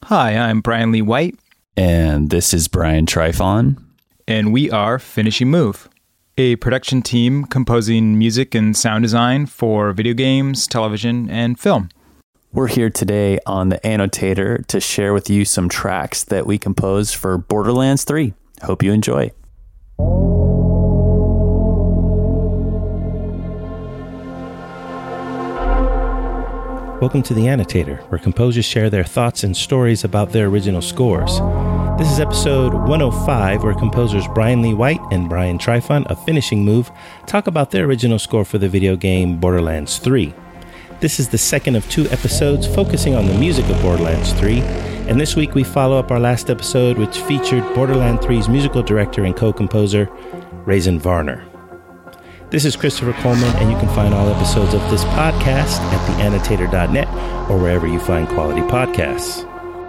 Hi, I'm Brian Lee White. And this is Brian Trifon. And we are Finishing Move, a production team composing music and sound design for video games, television, and film. We're here today on The Annotator to share with you some tracks that we composed for Borderlands 3. Hope you enjoy. Welcome to The Annotator, where composers share their thoughts and stories about their original scores. This is episode 105, where composers Brian Lee White and Brian Trifon of Finishing Move talk about their original score for the video game Borderlands 3. This is the second of two episodes focusing on the music of Borderlands 3, and this week we follow up our last episode, which featured Borderlands 3's musical director and co-composer, Raisin Varner. This is Christopher Coleman, and you can find all episodes of this podcast at theannotator.net or wherever you find quality podcasts.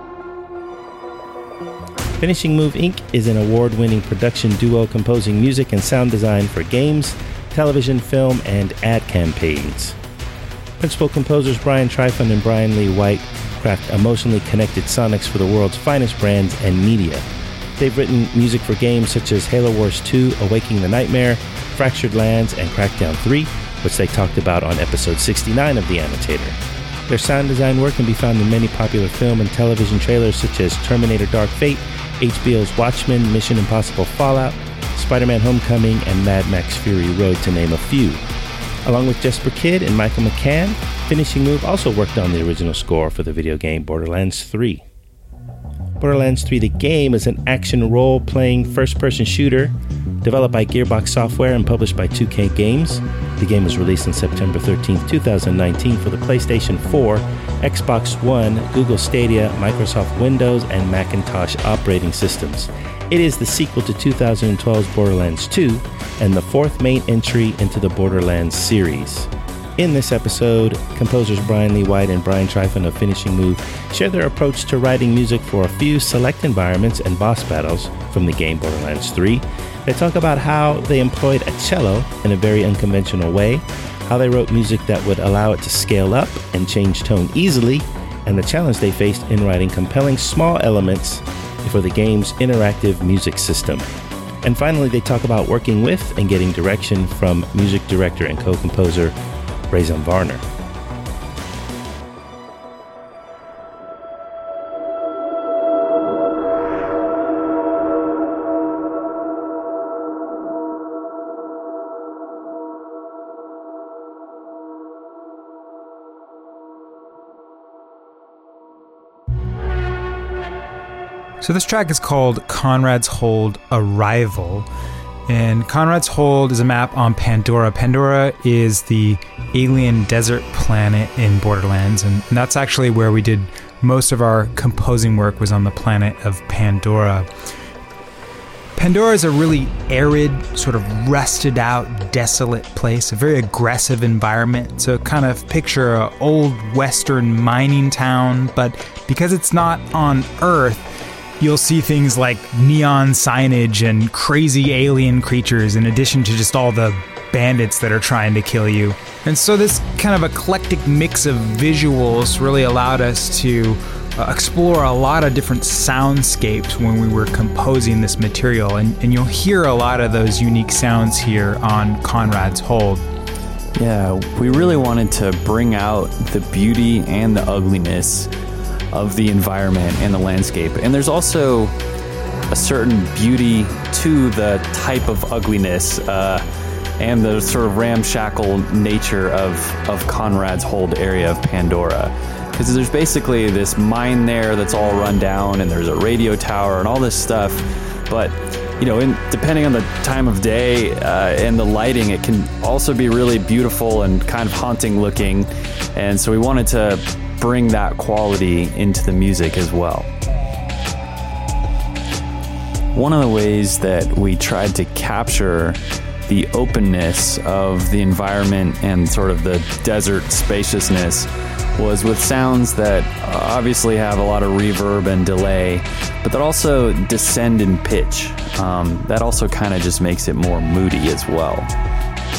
Finishing Move Inc. is an award-winning production duo composing music and sound design for games, television, film, and ad campaigns. Principal composers Brian Trifon and Brian Lee White craft emotionally connected sonics for the world's finest brands and media. They've written music for games such as Halo Wars 2, Awakening the Nightmare, Fractured Lands, and Crackdown 3, which they talked about on episode 69 of The Annotator. Their sound design work can be found in many popular film and television trailers such as Terminator Dark Fate, HBO's Watchmen, Mission Impossible Fallout, Spider-Man Homecoming, and Mad Max Fury Road, to name a few. Along with Jesper Kyd and Michael McCann, Finishing Move also worked on the original score for the video game Borderlands 3. Borderlands 3 the game is an action role-playing first-person shooter developed by Gearbox Software and published by 2K Games. The game was released on September 13, 2019 for the PlayStation 4, Xbox One, Google Stadia, Microsoft Windows, and Macintosh operating systems. It is the sequel to 2012's Borderlands 2 and the fourth main entry into the Borderlands series. In this episode, composers Brian Lee White and Brian Trifon of Finishing Move share their approach to writing music for a few select environments and boss battles from the game Borderlands 3. They talk about how they employed a cello in a very unconventional way, how they wrote music that would allow it to scale up and change tone easily, and the challenge they faced in writing compelling small elements for the game's interactive music system. And finally, they talk about working with and getting direction from music director and co-composer Raisin Varner. So this track is called Conrad's Hold Arrival. And Conrad's Hold is a map on Pandora. Pandora is the alien desert planet in Borderlands, and that's actually where we did most of our composing work, was on the planet of Pandora. Pandora is a really arid, sort of rusted out, desolate place, a very aggressive environment. So kind of picture an old western mining town, but because it's not on Earth, you'll see things like neon signage and crazy alien creatures, in addition to just all the bandits that are trying to kill you. And so this kind of eclectic mix of visuals really allowed us to explore a lot of different soundscapes when we were composing this material. And you'll hear a lot of those unique sounds here on Conrad's Hold. Yeah, we really wanted to bring out the beauty and the ugliness of the environment and the landscape. And there's also a certain beauty to the type of ugliness and the sort of ramshackle nature of Conrad's Hold area of Pandora. Because there's basically this mine there that's all run down, and there's a radio tower and all this stuff. But, you know, depending on the time of day and the lighting, it can also be really beautiful and kind of haunting looking. And so we wanted to bring that quality into the music as well. One of the ways that we tried to capture the openness of the environment and sort of the desert spaciousness was with sounds that obviously have a lot of reverb and delay, but that also descend in pitch. That also kind of just makes it more moody as well.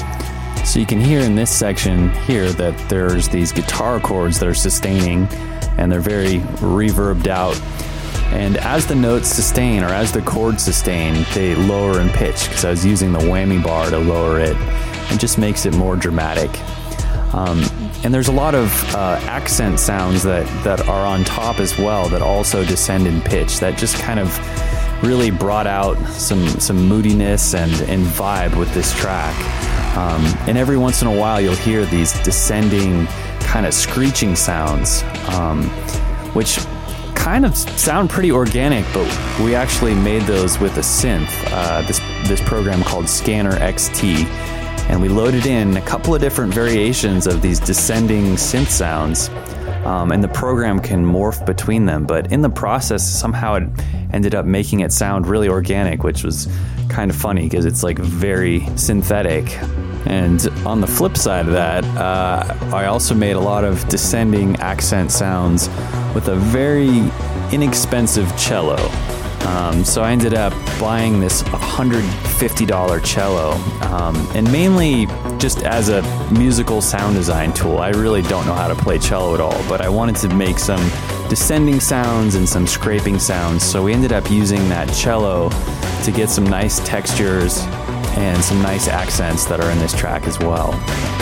So you can hear in this section here that there's these guitar chords that are sustaining, and they're very reverbed out. And as the notes sustain, or as the chords sustain, they lower in pitch, because I was using the whammy bar to lower it, and just makes it more dramatic. And there's a lot of accent sounds that are on top as well, that also descend in pitch, that just kind of really brought out some moodiness and vibe with this track. And every once in a while you'll hear these descending kind of screeching sounds, which kind of sound pretty organic, but we actually made those with a synth, this program called Scanner XT, and we loaded in a couple of different variations of these descending synth sounds, and the program can morph between them, but in the process somehow it ended up making it sound really organic, which was kind of funny because it's like very synthetic. And on the flip side of that, I also made a lot of descending accent sounds with a very inexpensive cello. So I ended up buying this $150 cello, and mainly just as a musical sound design tool. I really don't know how to play cello at all, but I wanted to make some descending sounds and some scraping sounds, so we ended up using that cello to get some nice textures and some nice accents that are in this track as well.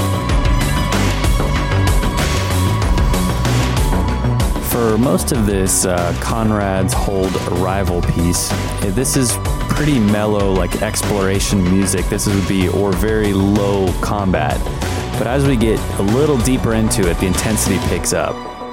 For most of this Conrad's Hold Arrival piece, this is pretty mellow, like exploration music. This would be, or very low combat. But as we get a little deeper into it, the intensity picks up.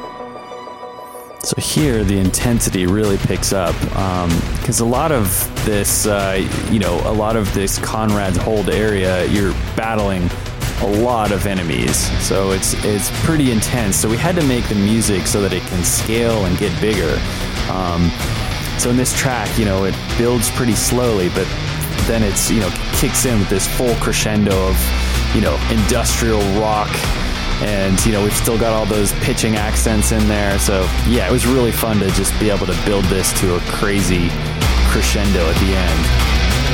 So here, the intensity really picks up, because a lot of this, a lot of this Conrad's Hold area, you're battling a lot of enemies, so it's pretty intense. So we had to make the music so that it can scale and get bigger. So in this track, it builds pretty slowly, but then it's kicks in with this full crescendo of industrial rock. And, we've still got all those pitching accents in there. So, yeah, it was really fun to just be able to build this to a crazy crescendo at the end.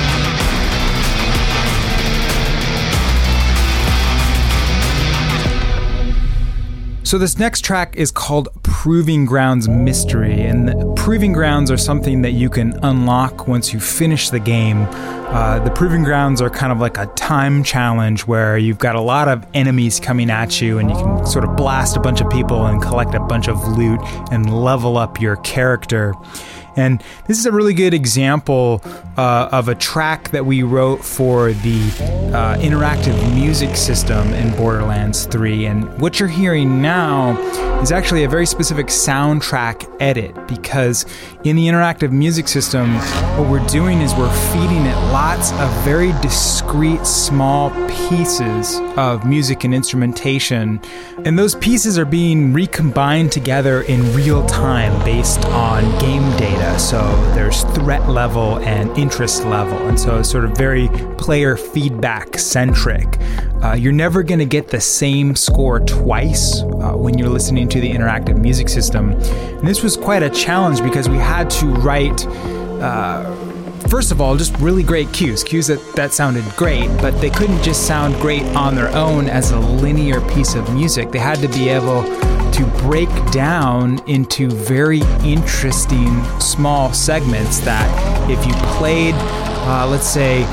So this next track is called Proving Grounds Mystery, and the Proving Grounds are something that you can unlock once you finish the game. The Proving Grounds are kind of like a time challenge where you've got a lot of enemies coming at you, and you can sort of blast a bunch of people and collect a bunch of loot and level up your character. And this is a really good example of a track that we wrote for the interactive music system in Borderlands 3. And what you're hearing now is actually a very specific soundtrack edit, because in the interactive music system, what we're doing is we're feeding it lots of very discrete, small pieces of music and instrumentation. And those pieces are being recombined together in real time based on game data. So there's threat level and interest level, and so it's sort of very player feedback centric. You're never going to get the same score twice when you're listening to the interactive music system. And this was quite a challenge because we had to write, first of all, just really great cues that sounded great, but they couldn't just sound great on their own as a linear piece of music. They had to be able to break down into very interesting small segments that if you played, let's say,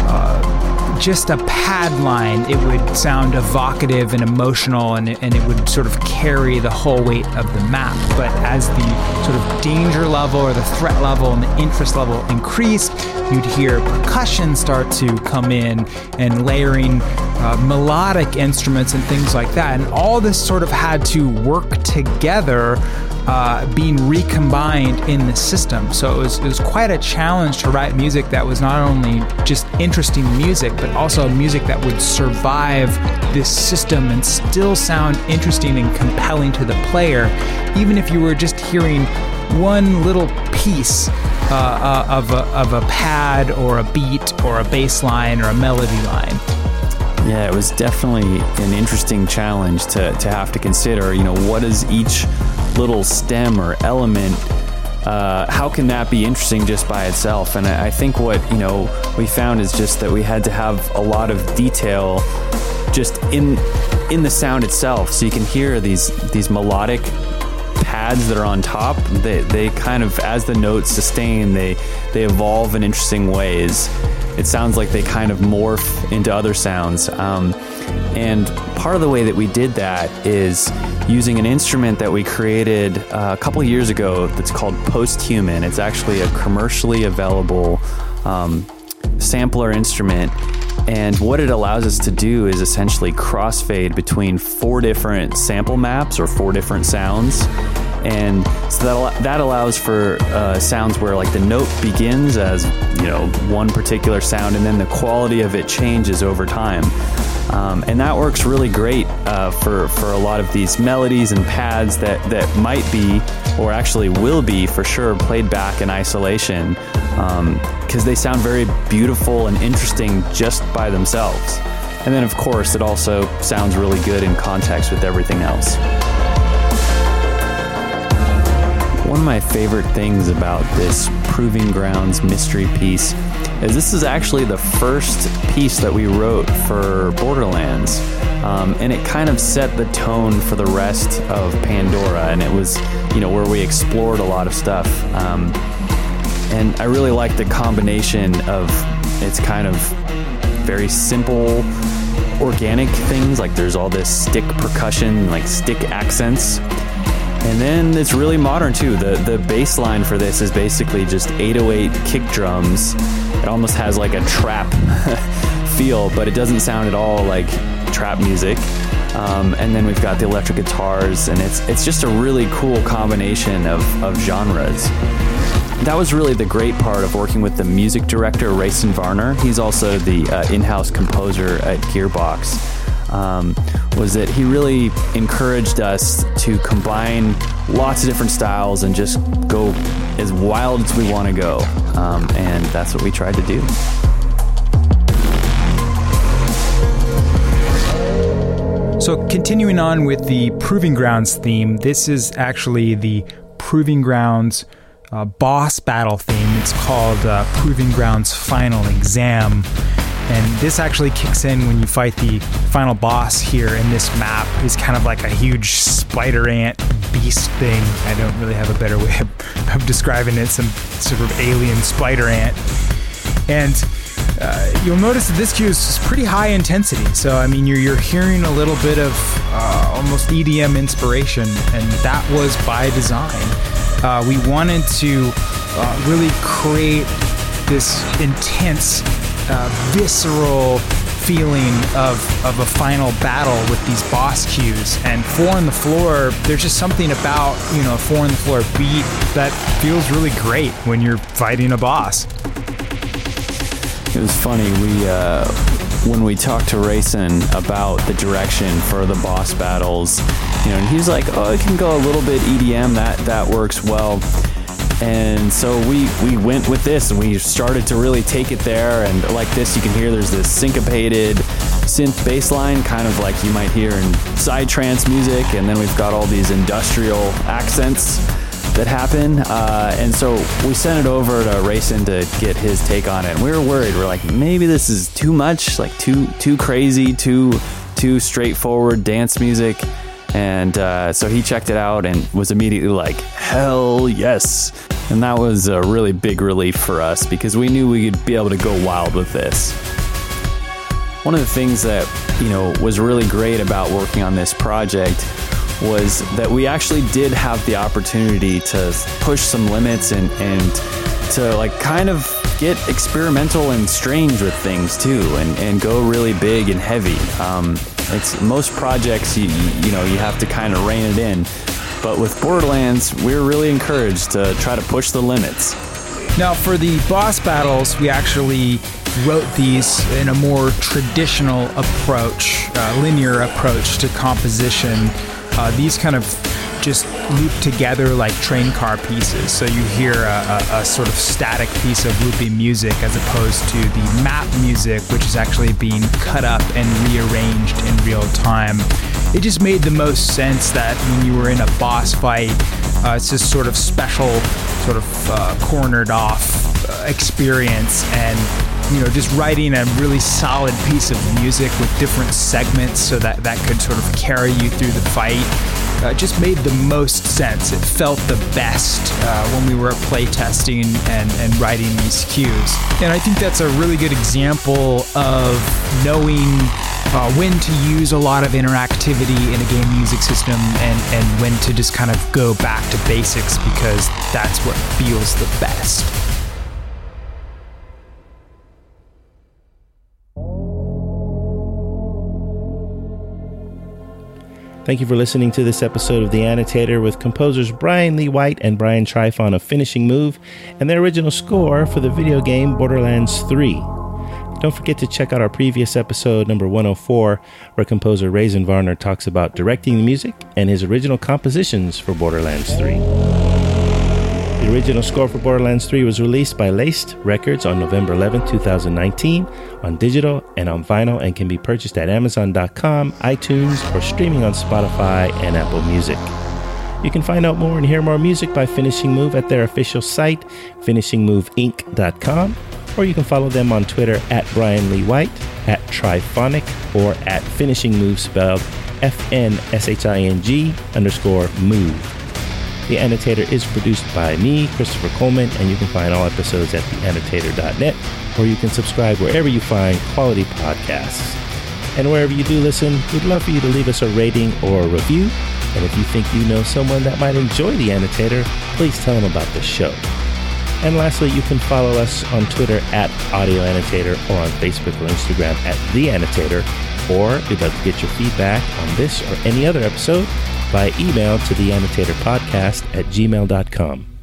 just a pad line, it would sound evocative and emotional, and it would sort of carry the whole weight of the map. But as the sort of danger level or the threat level and the interest level increased, you'd hear percussion start to come in and layering melodic instruments and things like that. And all this sort of had to work together, being recombined in the system. So it was quite a challenge to write music that was not only just interesting music, but also music that would survive this system and still sound interesting and compelling to the player, even if you were just hearing one little piece of a pad or a beat or a bass line or a melody line. Yeah, it was definitely an interesting challenge to have to consider, what is each little stem or element, how can that be interesting just by itself? And I think what, we found is just that we had to have a lot of detail just in the sound itself. So you can hear these melodic pads that are on top, they kind of, as the notes sustain, they evolve in interesting ways. It sounds like they kind of morph into other sounds. And part of the way that we did that is using an instrument that we created a couple of years ago that's called Posthuman. It's actually a commercially available sampler instrument. And what it allows us to do is essentially crossfade between 4 different sample maps or 4 different sounds. And so that allows for sounds where like the note begins as, one particular sound, and then the quality of it changes over time. And that works really great for a lot of these melodies and pads that might be, or actually will be for sure, played back in isolation, because they sound very beautiful and interesting just by themselves. And then, of course, it also sounds really good in context with everything else. One of my favorite things about this Proving Grounds mystery piece is this is actually the first piece that we wrote for Borderlands. And it kind of set the tone for the rest of Pandora, and it was, where we explored a lot of stuff. And I really like the combination of its kind of very simple, organic things, like there's all this stick percussion, like stick accents. And then it's really modern too. The bass line for this is basically just 808 kick drums. It almost has like a trap feel, but it doesn't sound at all like trap music. And then we've got the electric guitars, and it's just a really cool combination of genres. That was really the great part of working with the music director, Rayson Varner. He's also the in-house composer at Gearbox. Was that he really encouraged us to combine lots of different styles and just go as wild as we want to go. And that's what we tried to do. So continuing on with the Proving Grounds theme, this is actually the Proving Grounds boss battle theme. It's called Proving Grounds Final Exam. And this actually kicks in when you fight the final boss here in this map. He's kind of like a huge spider ant beast thing. I don't really have a better way of describing it. Some sort of alien spider ant. And you'll notice that this cue is pretty high intensity. So, I mean, you're hearing a little bit of almost EDM inspiration, and that was by design. We wanted to really create this intense visceral feeling of a final battle with these boss cues. And 4 on the floor, there's just something about, a 4 on the floor beat that feels really great when you're fighting a boss. It was funny, when we talked to Rayson about the direction for the boss battles, and he was like, oh, it can go a little bit EDM, that works well. And so we went with this, and we started to really take it there. And like this, you can hear there's this syncopated synth bass line, kind of like you might hear in psytrance music. And then we've got all these industrial accents that happen. And so we sent it over to Rayson to get his take on it. And we were worried. We're like, maybe this is too much, like too crazy, too straightforward dance music. And so he checked it out and was immediately like, hell yes. And that was a really big relief for us because we knew we could be able to go wild with this. One of the things that, was really great about working on this project was that we actually did have the opportunity to push some limits and to like kind of get experimental and strange with things too, and go really big and heavy. It's most projects you have to kind of rein it in, but with Borderlands we're really encouraged to try to push the limits. Now for the boss battles, we actually wrote these in a more traditional approach, linear approach to composition. These kind of just loop together like train car pieces. So you hear a sort of static piece of looping music as opposed to the map music, which is actually being cut up and rearranged in real time. It just made the most sense that when you were in a boss fight, it's this sort of special, sort of cornered off experience, and just writing a really solid piece of music with different segments so that could sort of carry you through the fight just made the most sense. It felt the best when we were playtesting and writing these cues. And I think that's a really good example of knowing when to use a lot of interactivity in a game music system and when to just kind of go back to basics, because that's what feels the best. Thank you for listening to this episode of The Annotator with composers Brian Lee White and Brian Trifon of Finishing Move and their original score for the video game Borderlands 3. Don't forget to check out our previous episode, number 104, where composer Raisin Varner talks about directing the music and his original compositions for Borderlands 3. The original score for Borderlands 3 was released by Laced Records on November 11, 2019, on digital and on vinyl, and can be purchased at Amazon.com, iTunes, or streaming on Spotify and Apple Music. You can find out more and hear more music by Finishing Move at their official site, finishingmoveinc.com, or you can follow them on Twitter at Brian Lee White, at Triphonic, or at Finishing Move, spelled FNSHING_move. The Annotator is produced by me, Christopher Coleman, and you can find all episodes at theannotator.net, or you can subscribe wherever you find quality podcasts. And wherever you do listen, we'd love for you to leave us a rating or a review. And if you think you know someone that might enjoy The Annotator, please tell them about the show. And lastly, you can follow us on Twitter at Audio Annotator, or on Facebook or Instagram at The Annotator, or we'd love to get your feedback on this or any other episode by email to theannotatorpodcast@gmail.com.